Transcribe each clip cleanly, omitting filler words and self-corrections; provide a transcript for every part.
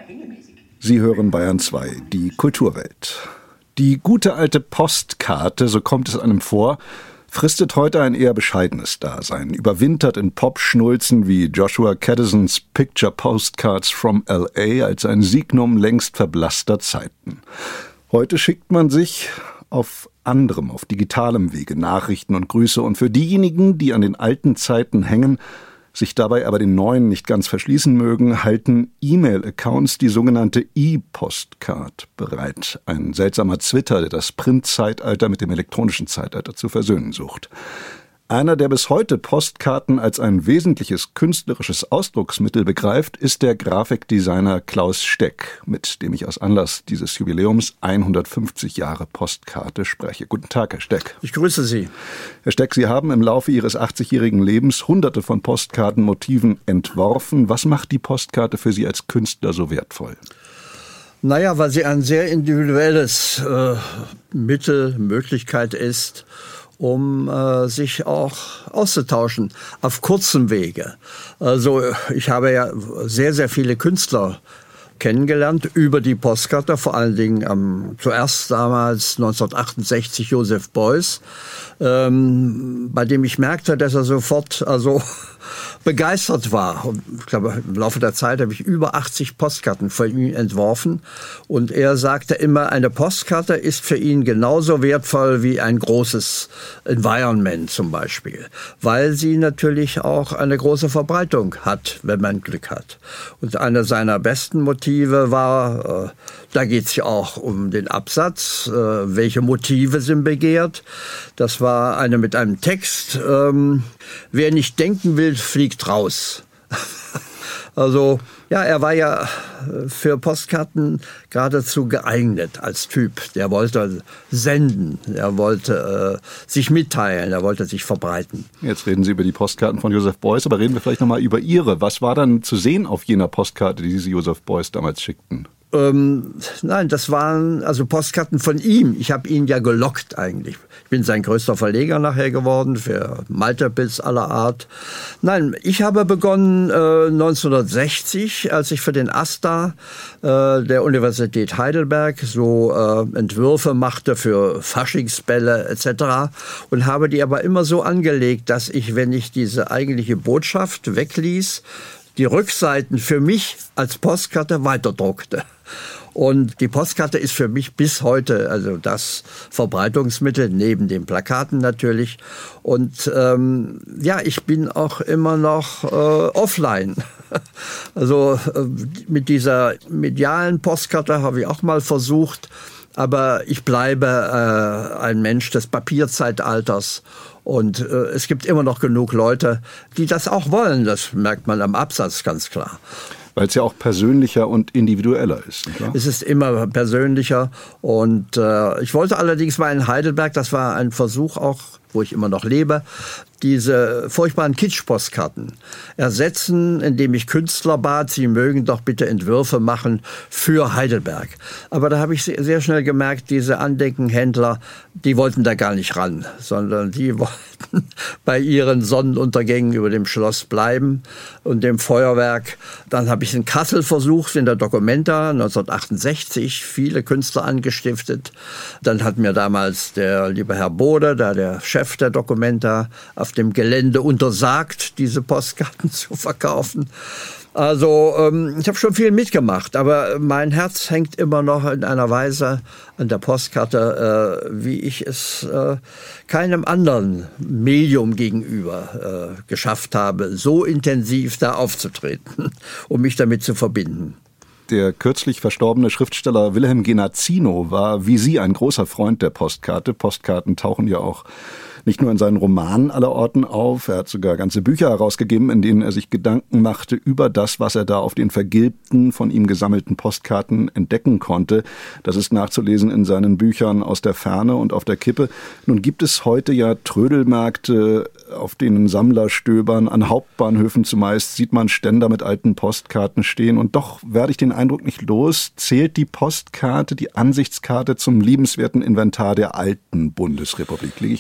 Sie hören Bayern 2, die Kulturwelt. Die gute alte Postkarte, so kommt es einem vor, fristet heute ein eher bescheidenes Dasein, überwintert in Pop-Schnulzen wie Joshua Caddisons Picture Postcards from L.A. als ein Signum längst verblasster Zeiten. Heute schickt man sich auf digitalem Wege Nachrichten und Grüße, und für diejenigen, die an den alten Zeiten hängen, sich dabei aber den neuen nicht ganz verschließen mögen, halten E-Mail-Accounts die sogenannte E-Postcard bereit. Ein seltsamer Twitter, der das Print-Zeitalter mit dem elektronischen Zeitalter zu versöhnen sucht. Einer, der bis heute Postkarten als ein wesentliches künstlerisches Ausdrucksmittel begreift, ist der Grafikdesigner Klaus Steck, mit dem ich aus Anlass dieses Jubiläums 150 Jahre Postkarte spreche. Guten Tag, Herr Steck. Ich grüße Sie. Herr Steck, Sie haben im Laufe Ihres 80-jährigen Lebens Hunderte von Postkartenmotiven entworfen. Was macht die Postkarte für Sie als Künstler so wertvoll? Naja, weil sie ein sehr individuelles Möglichkeit ist, um sich auch auszutauschen auf kurzem Wege. Also ich habe ja sehr, sehr viele Künstler kennengelernt über die Postkarte, vor allen Dingen zuerst damals 1968 Joseph Beuys, bei dem ich merkte, dass er sofort begeistert war. Und ich glaube, im Laufe der Zeit habe ich über 80 Postkarten von ihm entworfen. Und er sagte immer, eine Postkarte ist für ihn genauso wertvoll wie ein großes Environment zum Beispiel. Weil sie natürlich auch eine große Verbreitung hat, wenn man Glück hat. Und einer seiner besten Motive war, da geht es ja auch um den Absatz, welche Motive sind begehrt. Das war eine mit einem Text, wer nicht denken will, fliegt raus. Also, ja, er war ja für Postkarten geradezu geeignet als Typ. Der wollte senden, er wollte sich mitteilen, er wollte sich verbreiten. Jetzt reden Sie über die Postkarten von Joseph Beuys, aber reden wir vielleicht nochmal über Ihre. Was war dann zu sehen auf jener Postkarte, die Sie Joseph Beuys damals schickten? Nein, das waren also Postkarten von ihm. Ich habe ihn ja gelockt eigentlich. Ich bin sein größter Verleger nachher geworden für Maltepilz aller Art. Nein, ich habe begonnen 1960, als ich für den AStA der Universität Heidelberg so Entwürfe machte für Faschingsbälle etc. und habe die aber immer so angelegt, dass ich, wenn ich diese eigentliche Botschaft wegließ, die Rückseiten für mich als Postkarte weiterdruckte. Und die Postkarte ist für mich bis heute also das Verbreitungsmittel, neben den Plakaten natürlich. Und ja, ich bin auch immer noch offline. Also mit dieser medialen Postkarte habe ich auch mal versucht, aber ich bleibe ein Mensch des Papierzeitalters. Und es gibt immer noch genug Leute, die das auch wollen. Das merkt man am Absatz ganz klar. Weil es ja auch persönlicher und individueller ist. Nicht wahr? Es ist immer persönlicher. Und ich wollte allerdings mal in Heidelberg, das war ein Versuch auch, wo ich immer noch lebe, diese furchtbaren Kitsch-Postkarten ersetzen, indem ich Künstler bat, sie mögen doch bitte Entwürfe machen für Heidelberg. Aber da habe ich sehr schnell gemerkt, diese Andenkenhändler, die wollten da gar nicht ran, sondern die wollten bei ihren Sonnenuntergängen über dem Schloss bleiben und dem Feuerwerk. Dann habe ich in Kassel versucht, in der Documenta 1968, viele Künstler angestiftet. Dann hat mir damals der liebe Herr Bode, der Chef der Documenta, auf dem Gelände untersagt, diese Postkarten zu verkaufen. Also ich habe schon viel mitgemacht, aber mein Herz hängt immer noch in einer Weise an der Postkarte, wie ich es keinem anderen Medium gegenüber geschafft habe, so intensiv da aufzutreten, um mich damit zu verbinden. Der kürzlich verstorbene Schriftsteller Wilhelm Genazzino war wie Sie ein großer Freund der Postkarte. Postkarten tauchen ja auch nicht nur in seinen Romanen allerorten auf, er hat sogar ganze Bücher herausgegeben, in denen er sich Gedanken machte über das, was er da auf den vergilbten, von ihm gesammelten Postkarten entdecken konnte. Das ist nachzulesen in seinen Büchern Aus der Ferne und Auf der Kippe. Nun gibt es heute ja Trödelmärkte, auf denen Sammler stöbern. An Hauptbahnhöfen zumeist sieht man Ständer mit alten Postkarten stehen. Und doch werde ich den Eindruck nicht los, zählt die Postkarte, die Ansichtskarte zum liebenswerten Inventar der alten Bundesrepublik. Liege ich falsch?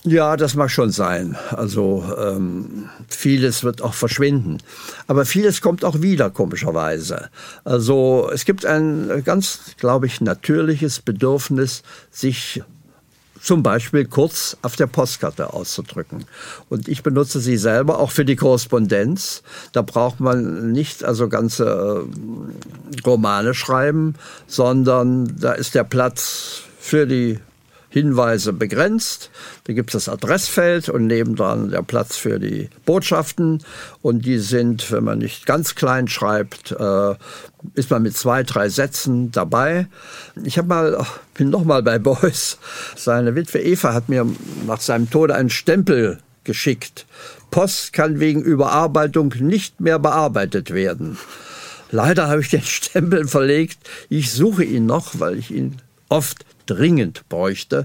Ja, das mag schon sein. Also vieles wird auch verschwinden. Aber vieles kommt auch wieder, komischerweise. Also es gibt ein ganz, glaube ich, natürliches Bedürfnis, sich zum Beispiel kurz auf der Postkarte auszudrücken. Und ich benutze sie selber auch für die Korrespondenz. Da braucht man nicht also ganze Romane schreiben, sondern da ist der Platz für die Hinweise begrenzt. Da gibt es das Adressfeld und nebendran der Platz für die Botschaften. Und die sind, wenn man nicht ganz klein schreibt, ist man mit 2, 3 Sätzen dabei. Ich bin noch mal bei Beuys. Seine Witwe Eva hat mir nach seinem Tode einen Stempel geschickt. Post kann wegen Überarbeitung nicht mehr bearbeitet werden. Leider habe ich den Stempel verlegt. Ich suche ihn noch, weil ich ihn oft dringend bräuchte,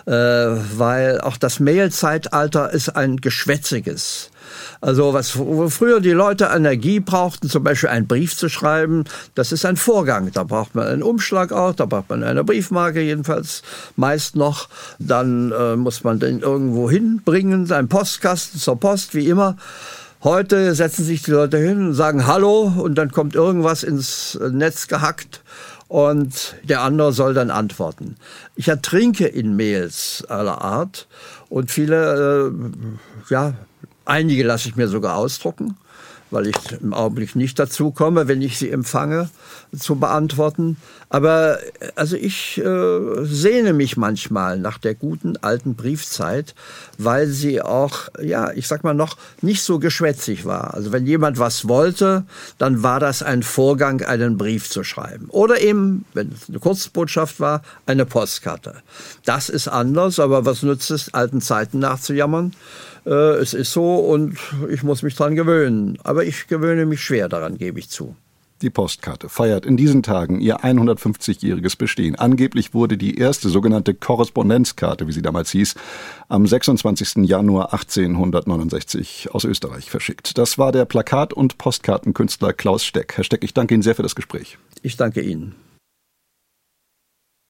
weil auch das Mail-Zeitalter ist ein geschwätziges. Also wo früher die Leute Energie brauchten, zum Beispiel einen Brief zu schreiben, das ist ein Vorgang. Da braucht man einen Umschlag auch, da braucht man eine Briefmarke jedenfalls meist noch. Dann muss man den irgendwo hinbringen, einen Postkasten zur Post, wie immer. Heute setzen sich die Leute hin und sagen Hallo und dann kommt irgendwas ins Netz gehackt. Und der andere soll dann antworten. Ich ertrinke in Mails aller Art und viele, einige lasse ich mir sogar ausdrucken, weil ich im Augenblick nicht dazu komme, wenn ich sie empfange, zu beantworten. Aber also ich sehne mich manchmal nach der guten alten Briefzeit, weil sie auch, noch nicht so geschwätzig war. Also wenn jemand was wollte, dann war das ein Vorgang, einen Brief zu schreiben. Oder eben, wenn es eine Kurzbotschaft war, eine Postkarte. Das ist anders, aber was nützt es, alten Zeiten nachzujammern? Es ist so und ich muss mich dran gewöhnen. Aber ich gewöhne mich schwer daran, gebe ich zu. Die Postkarte feiert in diesen Tagen ihr 150-jähriges Bestehen. Angeblich wurde die erste sogenannte Korrespondenzkarte, wie sie damals hieß, am 26. Januar 1869 aus Österreich verschickt. Das war der Plakat- und Postkartenkünstler Klaus Steck. Herr Steck, ich danke Ihnen sehr für das Gespräch. Ich danke Ihnen.